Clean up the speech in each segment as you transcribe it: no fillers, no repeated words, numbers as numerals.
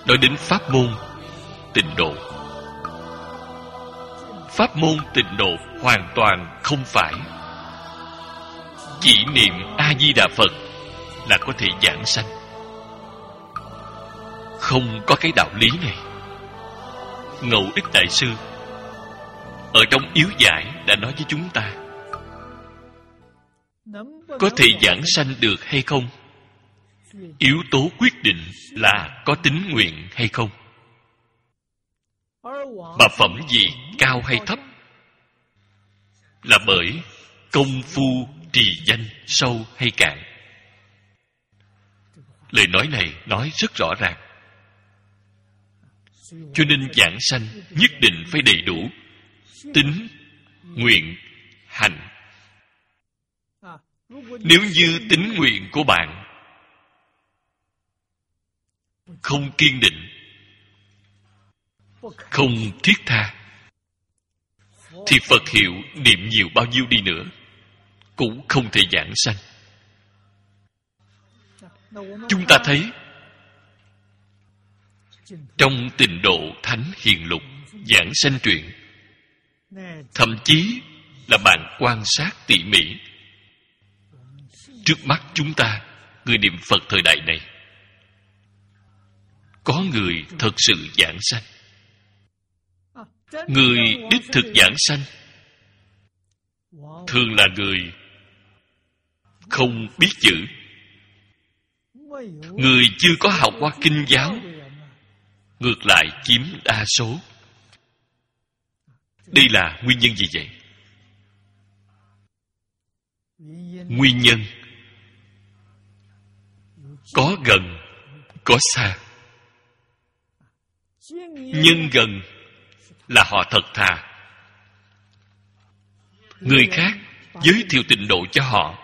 nói đến pháp môn tịnh độ. Pháp môn tịnh độ hoàn toàn không phải chỉ niệm A-di-đà Phật là có thể giảng sanh. Không có cái đạo lý này. Ngẫu Ích Đại Sư ở trong Yếu Giải đã nói với chúng ta, có thể giảng sanh được hay không, yếu tố quyết định là có tín nguyện hay không. Mà phẩm gì cao hay thấp là bởi công phu trì danh sâu hay cạn. Lời nói này nói rất rõ ràng. Cho nên giảng sanh nhất định phải đầy đủ tín, nguyện, hành. Nếu như tín nguyện của bạn không kiên định, không thiết tha, thì Phật hiệu niệm nhiều bao nhiêu đi nữa cũng không thể giảng sanh. Chúng ta thấy trong Tịnh Độ Thánh Hiền Lục giảng sanh truyện, thậm chí là bạn quan sát tỉ mỉ, trước mắt chúng ta, người niệm Phật thời đại này, có người thật sự giảng sanh. Người đích thực giảng sanh thường là người không biết chữ, người chưa có học qua kinh giáo, ngược lại chiếm đa số. Đây là nguyên nhân gì vậy? Nguyên nhân có gần, có xa. Nhân gần là họ thật thà. Người khác giới thiệu tịnh độ cho họ,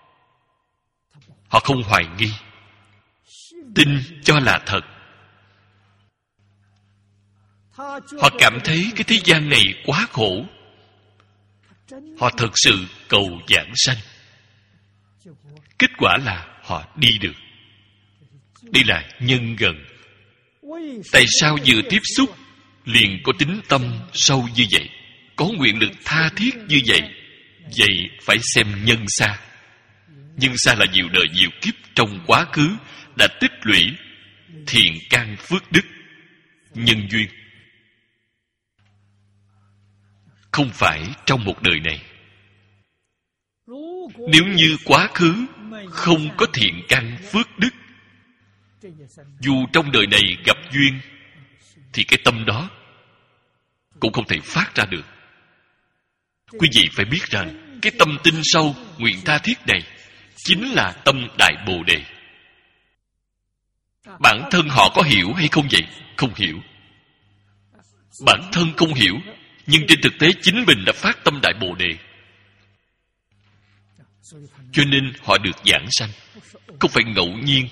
họ không hoài nghi, tin cho là thật. Họ cảm thấy cái thế gian này quá khổ, họ thật sự cầu giảng sanh. Kết quả là họ đi được. Đây là nhân gần. Tại sao vừa tiếp xúc liền có tín tâm sâu như vậy, có nguyện lực tha thiết như vậy? Vậy phải xem nhân xa. Nhân xa là nhiều đời nhiều kiếp trong quá khứ đã tích lũy thiện căn phước đức, nhân duyên. Không phải trong một đời này. Nếu như quá khứ không có thiện căn phước đức, dù trong đời này gặp duyên, thì cái tâm đó cũng không thể phát ra được. Quý vị phải biết rằng cái tâm tin sâu, nguyện tha thiết này chính là tâm Đại Bồ Đề. Bản thân họ có hiểu hay không vậy? Không hiểu. Bản thân không hiểu, nhưng trên thực tế chính mình đã phát tâm Đại Bồ Đề, cho nên họ được giảng sanh. Không phải ngẫu nhiên.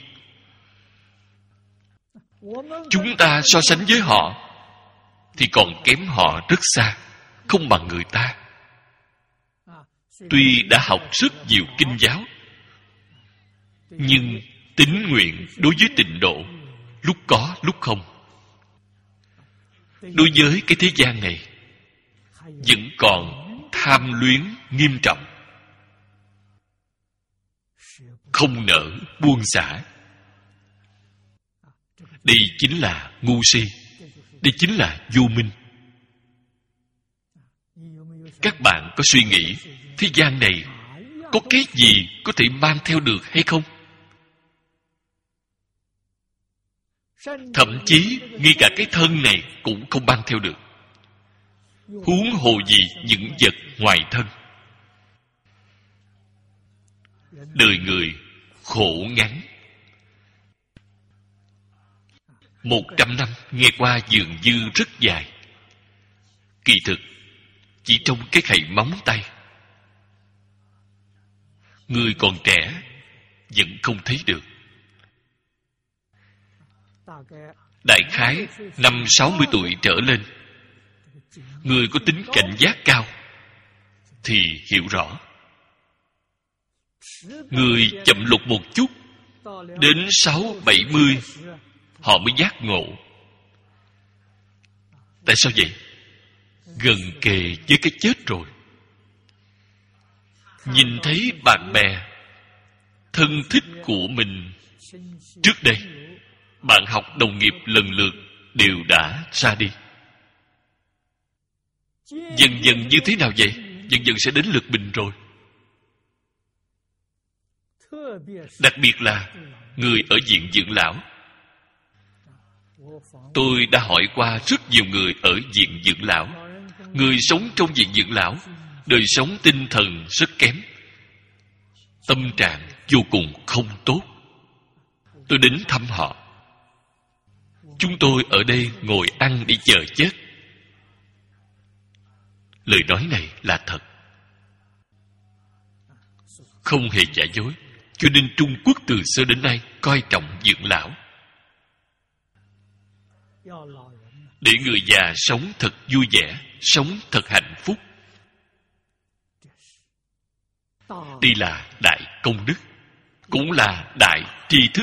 Chúng ta so sánh với họ thì còn kém họ rất xa, không bằng người ta. Tuy đã học rất nhiều kinh giáo, nhưng tín nguyện đối với tịnh độ lúc có lúc không. Đối với cái thế gian này vẫn còn tham luyến nghiêm trọng, không nỡ buông xả. Đây chính là ngu si, đây chính là vô minh. Các bạn có suy nghĩ thế gian này có cái gì có thể mang theo được hay không? Thậm chí ngay cả cái thân này cũng không mang theo được, huống hồ gì những vật ngoài thân. Đời người khổ ngắn, 100 năm nghe qua dường như rất dài, kỳ thực chỉ trong cái khẩy móng tay. Người còn trẻ vẫn không thấy được. Đại khái 50-60 tuổi trở lên, người có tính cảnh giác cao thì hiểu rõ. Người chậm lục một chút, đến 60-70 họ mới giác ngộ. Tại sao vậy? Gần kề với cái chết rồi, nhìn thấy bạn bè thân thích của mình trước đây, bạn học đồng nghiệp lần lượt đều đã ra đi. Dần dần như thế nào vậy? Dần dần sẽ đến lượt mình rồi. Đặc biệt là người ở viện dưỡng lão. Tôi đã hỏi qua rất nhiều người ở viện dưỡng lão. Người sống trong viện dưỡng lão, đời sống tinh thần rất kém, tâm trạng vô cùng không tốt. Tôi đến thăm họ. Chúng tôi ở đây ngồi ăn để chờ chết. Lời nói này là thật, không hề giả dối. Cho nên Trung Quốc từ xưa đến nay coi trọng dưỡng lão, để người già sống thật vui vẻ, sống thật hạnh phúc. Đây là đại công đức, cũng là đại tri thức.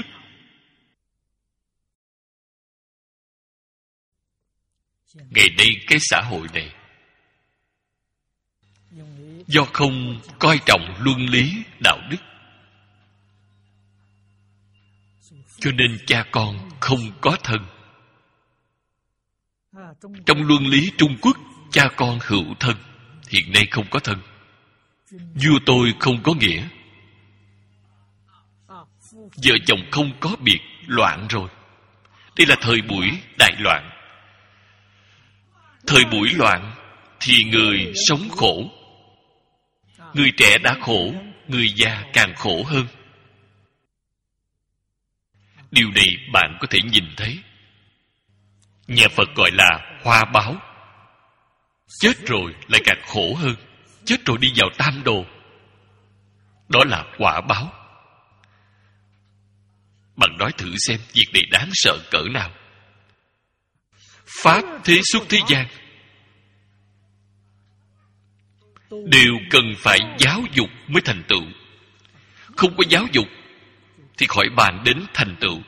Ngày nay cái xã hội này, do không coi trọng luân lý đạo đức, cho nên cha con không có thân. Trong luân lý Trung Quốc, cha con hữu thân, hiện nay không có thân. Vua tôi không có nghĩa, vợ chồng không có biệt, loạn rồi. Đây là thời buổi đại loạn. Thời buổi loạn thì người sống khổ. Người trẻ đã khổ, người già càng khổ hơn. Điều này bạn có thể nhìn thấy. Nhà Phật gọi là hoa báo. Chết rồi lại càng khổ hơn. Chết rồi đi vào tam đồ, đó là quả báo. Bạn nói thử xem, việc này đáng sợ cỡ nào. Pháp thế xuất thế gian đều cần phải giáo dục mới thành tựu. Không có giáo dục thì khỏi bàn đến thành tựu.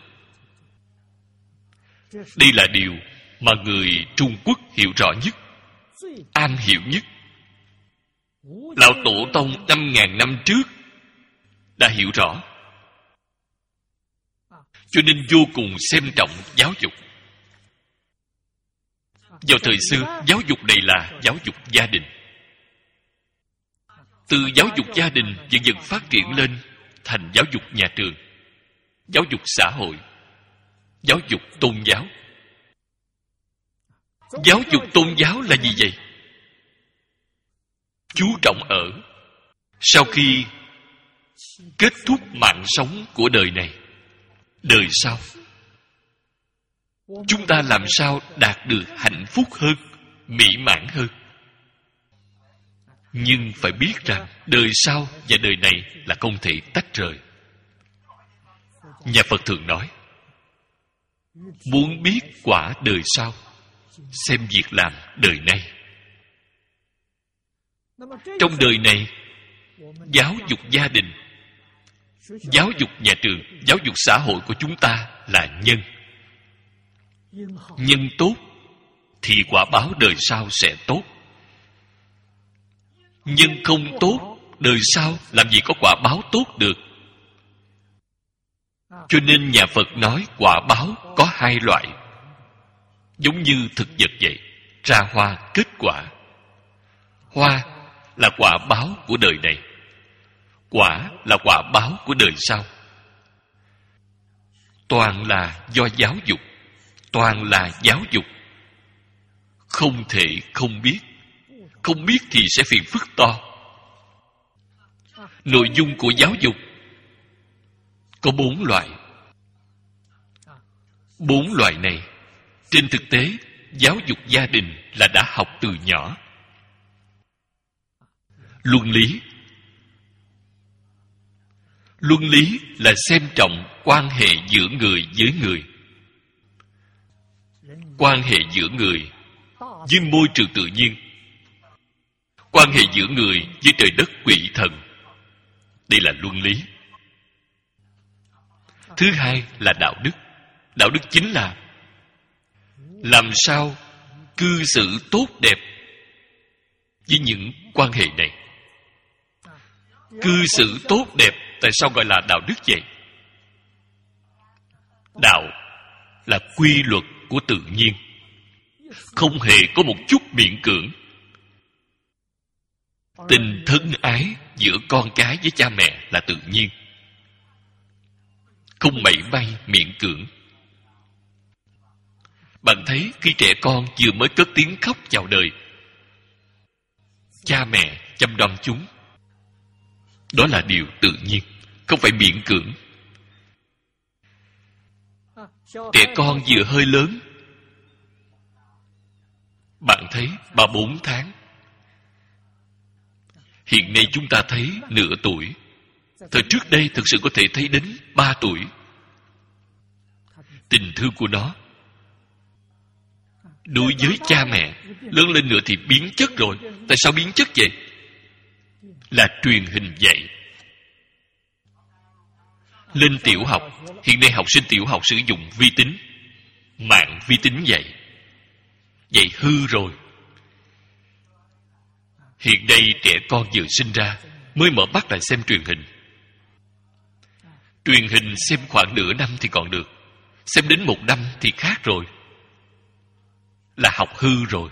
Đây là điều mà người Trung Quốc hiểu rõ nhất, am hiểu nhất. Lão Tổ Tông 5.000 năm trước đã hiểu rõ, cho nên vô cùng xem trọng giáo dục. Vào thời xưa, giáo dục này là giáo dục gia đình. Từ giáo dục gia đình dần dần phát triển lên thành giáo dục nhà trường, giáo dục xã hội, giáo dục tôn giáo. Giáo dục tôn giáo là gì vậy? Chú trọng ở sau khi kết thúc mạng sống của đời này, đời sau chúng ta làm sao đạt được hạnh phúc hơn, mỹ mãn hơn. Nhưng phải biết rằng đời sau và đời này là không thể tách rời. Nhà Phật thường nói, muốn biết quả đời sau, xem việc làm đời nay. Trong đời này, giáo dục gia đình, giáo dục nhà trường, giáo dục xã hội của chúng ta là nhân. Nhân tốt thì quả báo đời sau sẽ tốt. Nhân không tốt, đời sau làm gì có quả báo tốt được. Cho nên nhà Phật nói quả báo có hai loại. Giống như thực vật vậy, ra hoa kết quả. Hoa là quả báo của đời này, quả là quả báo của đời sau. Toàn là do giáo dục, toàn là giáo dục. Không thể không biết. Không biết thì sẽ phiền phức to. Nội dung của giáo dục có 4 loại. 4 loại này, trên thực tế, giáo dục gia đình là đã học từ nhỏ. Luân lý. Luân lý là xem trọng quan hệ giữa người với người. Quan hệ giữa người với môi trường tự nhiên. Quan hệ giữa người với trời đất quỷ thần. Đây là luân lý. Thứ hai là đạo đức. Đạo đức chính là làm sao cư xử tốt đẹp với những quan hệ này. Cư xử tốt đẹp, tại sao gọi là đạo đức vậy? Đạo là quy luật của tự nhiên, không hề có một chút miễn cưỡng. Tình thân ái giữa con cái với cha mẹ là tự nhiên, không mảy may miễn cưỡng. Bạn thấy khi trẻ con vừa mới cất tiếng khóc chào đời, cha mẹ chăm nom chúng, đó là điều tự nhiên, không phải miễn cưỡng. Trẻ con vừa hơi lớn, bạn thấy 3-4 tháng. Hiện nay chúng ta thấy nửa tuổi. Thời trước đây thực sự có thể thấy đến 3 tuổi. Tình thương của nó đối với cha mẹ lớn lên nữa thì biến chất rồi. Tại sao biến chất vậy? Là truyền hình dạy. Lên tiểu học, hiện nay học sinh tiểu học sử dụng vi tính, mạng vi tính dạy. Dạy hư rồi. Hiện nay trẻ con vừa sinh ra mới mở mắt lại xem truyền hình. Truyền hình xem khoảng nửa năm thì còn được, xem đến 1 năm thì khác rồi. Là học hư rồi.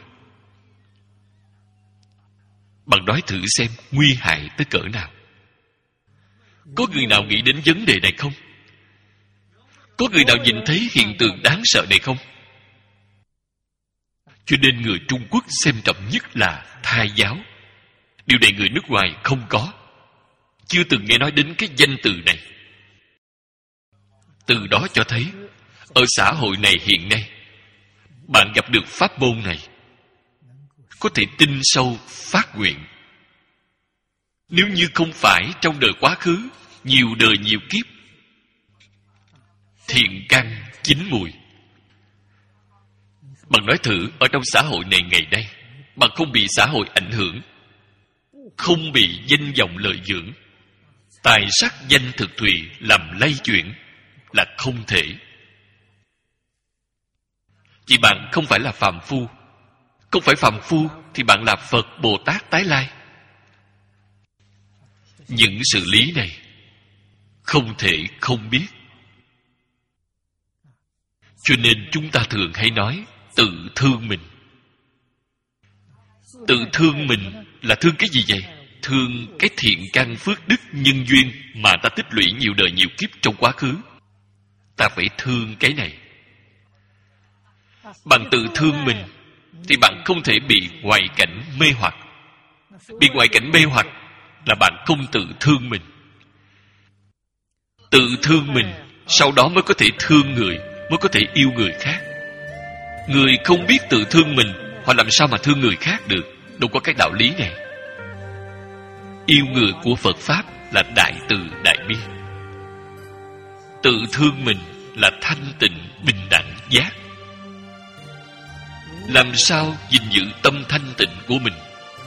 Bạn nói thử xem nguy hại tới cỡ nào. Có người nào nghĩ đến vấn đề này không? Có người nào nhìn thấy hiện tượng đáng sợ này không? Cho nên người Trung Quốc xem trọng nhất là thai giáo. Điều này người nước ngoài không có, chưa từng nghe nói đến cái danh từ này. Từ đó cho thấy ở xã hội này hiện nay, bạn gặp được pháp môn này có thể tin sâu phát nguyện. Nếu như không phải trong đời quá khứ, nhiều đời nhiều kiếp, thiện căn chín mùi. Bạn nói thử, ở trong xã hội này ngày nay, bạn không bị xã hội ảnh hưởng, không bị danh vọng lợi dưỡng, tài sắc danh thực thùy làm lay chuyển là không thể. Vì bạn không phải là phàm phu. Không phải phàm phu thì bạn là Phật Bồ Tát tái lai. Những sự lý này không thể không biết. Cho nên chúng ta thường hay nói tự thương mình. Tự thương mình là thương cái gì vậy? Thương cái thiện căn phước đức nhân duyên mà ta tích lũy nhiều đời nhiều kiếp trong quá khứ. Ta phải thương cái này. Bạn tự thương mình thì bạn không thể bị ngoại cảnh mê hoặc. Bị ngoại cảnh mê hoặc là bạn không tự thương mình. Tự thương mình, sau đó mới có thể thương người, mới có thể yêu người khác. Người không biết tự thương mình, họ làm sao mà thương người khác được? Đâu có cái đạo lý này. Yêu người của Phật Pháp là đại từ đại bi. Tự thương mình là thanh tịnh bình đẳng giác. Làm sao gìn giữ tâm thanh tịnh của mình,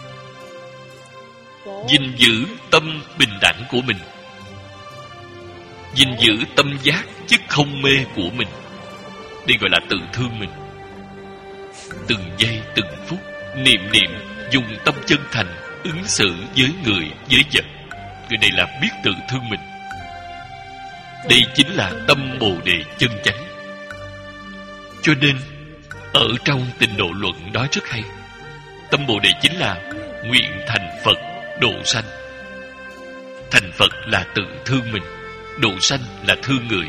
gìn giữ tâm bình đẳng của mình, gìn giữ tâm giác chứ không mê của mình. Đây gọi là tự thương mình. Từng giây từng phút niệm niệm, dùng tâm chân thành ứng xử với người với vật. Người này là biết tự thương mình. Đây chính là tâm Bồ Đề chân chánh. Cho nên ở trong Tịnh Độ Luận nói rất hay. Tâm Bồ Đề chính là nguyện thành Phật độ sanh. Thành Phật là tự thương mình, độ sanh là thương người.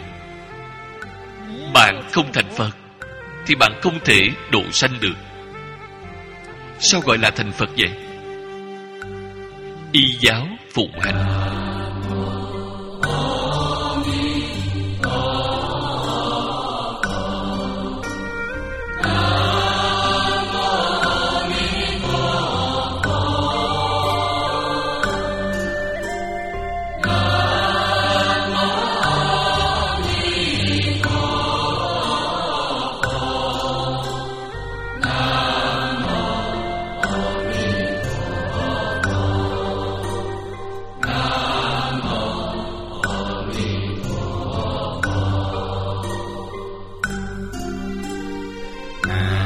Bạn không thành Phật thì bạn không thể độ sanh được. Sao gọi là thành Phật vậy? Y giáo phụng hành. Phật.